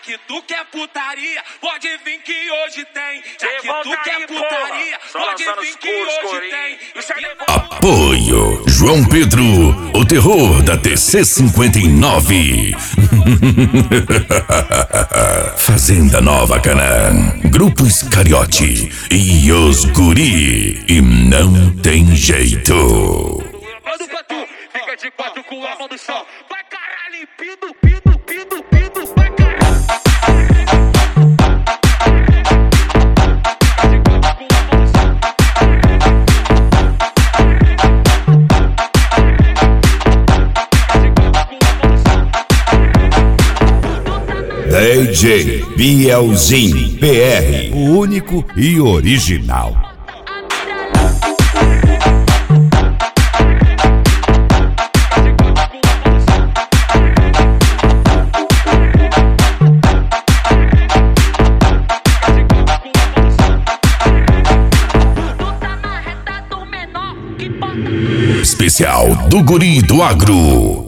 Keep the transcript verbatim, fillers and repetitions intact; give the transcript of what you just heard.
que tu quer putaria, pode vir que hoje tem. Já que tu quer putaria, pode vir que hoje tem. Apoio João Pedro, o terror da T C cinquenta e nove. Fazenda Nova Canaã, Grupo Iscariote e os Guri. E não tem jeito. Manda pra tu, fica de quatro com a mão no chão. Vai caralho, pido, pido, pido, pido, vai caralho. D J Bielzinho P R, o único e original. Especial do Guri do Agro.